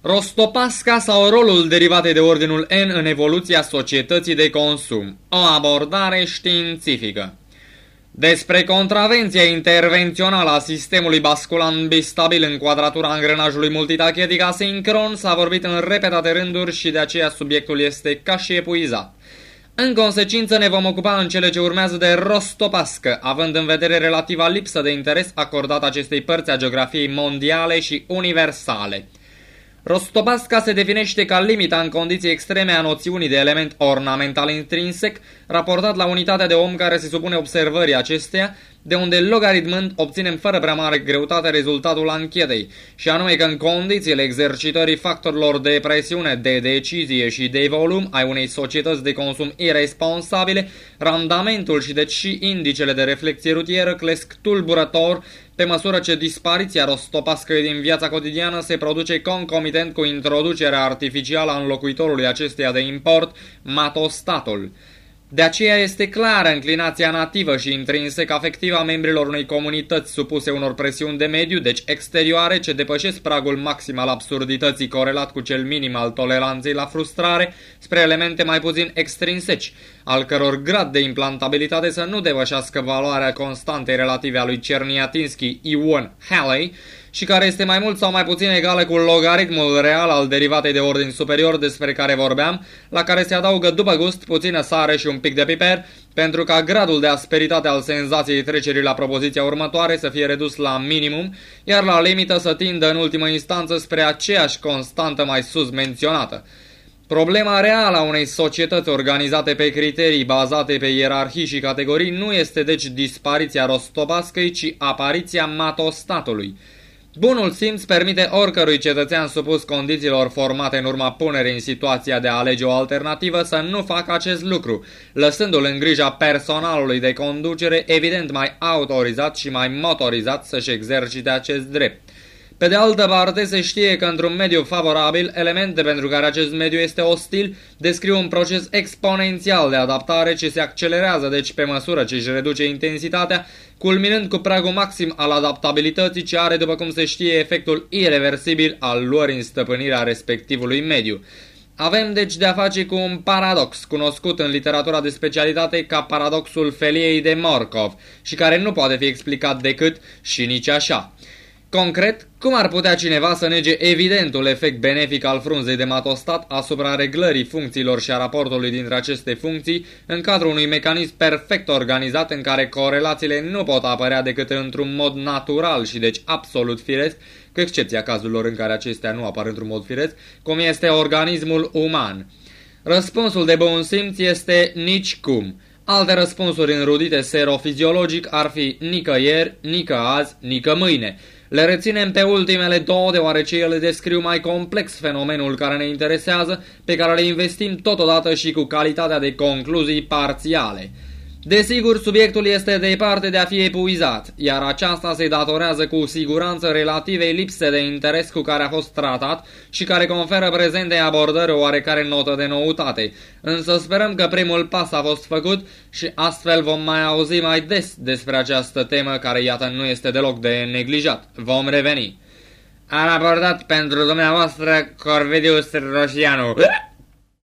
Rostopasca sau rolul derivatei de ordinul N în evoluția societății de consum. O abordare științifică. Despre contravenția intervențională a sistemului basculant bistabil în quadratura angrenajului multitachetic asincron s-a vorbit în repetate rânduri și de aceea subiectul este ca și epuizat. În consecință ne vom ocupa în cele ce urmează de rostopască, având în vedere relativa lipsă de interes acordat acestei părți a geografiei mondiale și universale. Rostopasca se definește ca limita în condiții extreme a noțiunii de element ornamental intrinsec, raportat la unitatea de om care se supune observării acesteia, de unde logaritmând obținem fără prea mare greutate rezultatul anchetei, și anume că în condițiile exercitării factorilor de presiune, de decizie și de volum ai unei societăți de consum irresponsabile, randamentul și deci și indicele de reflexie rutieră cresc tulburător pe măsură ce dispariția rostopascăi din viața cotidiană se produce concomitent cu introducerea artificială a înlocuitorului acesteia de import, matostatul. De aceea este clară înclinația nativă și intrinsec afectivă a membrilor unei comunități supuse unor presiuni de mediu, deci exterioare, ce depășesc pragul maxim al absurdității corelat cu cel minim al toleranței la frustrare, spre elemente mai puțin extrinseci, al căror grad de implantabilitate să nu depășească valoarea constantei relative a lui Cerniatinski Ion Halley, și care este mai mult sau mai puțin egală cu logaritmul real al derivatei de ordin superior despre care vorbeam, la care se adaugă după gust puțină sare și un pic de piper, pentru ca gradul de asperitate al senzației trecerii la propoziția următoare să fie redus la minimum, iar la limită să tindă în ultimă instanță spre aceeași constantă mai sus menționată. Problema reală a unei societăți organizate pe criterii bazate pe ierarhii și categorii nu este deci dispariția rostopascăi, ci apariția matostatului. Bunul simț permite oricărui cetățean supus condițiilor formate în urma punerii în situația de a alege o alternativă să nu facă acest lucru, lăsându-l în grija personalului de conducere evident mai autorizat și mai motorizat să-și exercite acest drept. Pe de altă parte, se știe că într-un mediu favorabil, elemente pentru care acest mediu este ostil descriu un proces exponențial de adaptare ce se accelerează deci pe măsură ce își reduce intensitatea, culminând cu pragul maxim al adaptabilității ce are, după cum se știe, efectul irreversibil al luării în stăpânirea respectivului mediu. Avem deci de a face cu un paradox, cunoscut în literatura de specialitate ca paradoxul feliei de Markov și care nu poate fi explicat decât și nici așa. Concret, cum ar putea cineva să nege evidentul efect benefic al frunzei de matostat asupra reglării funcțiilor și a raportului dintre aceste funcții în cadrul unui mecanism perfect organizat în care corelațiile nu pot apărea decât într-un mod natural și deci absolut firesc, cu excepția cazurilor în care acestea nu apar într-un mod firesc, cum este organismul uman? Răspunsul de bun simț este nicicum. Alte răspunsuri înrudite serofiziologic ar fi nicăieri, nică azi, nică mâine. Le reținem pe ultimele două deoarece ele descriu mai complex fenomenul care ne interesează, pe care le investim totodată și cu calitatea de concluzii parțiale. Desigur, subiectul este departe de a fi epuizat, iar aceasta se datorează cu siguranță relativei lipse de interes cu care a fost tratat și care conferă prezentei abordări o oarecare notă de noutate. Însă sperăm că primul pas a fost făcut și astfel vom mai auzi mai des despre această temă care, iată, nu este deloc de neglijat. Vom reveni. A raportat pentru dumneavoastră Corvidius Roșianu.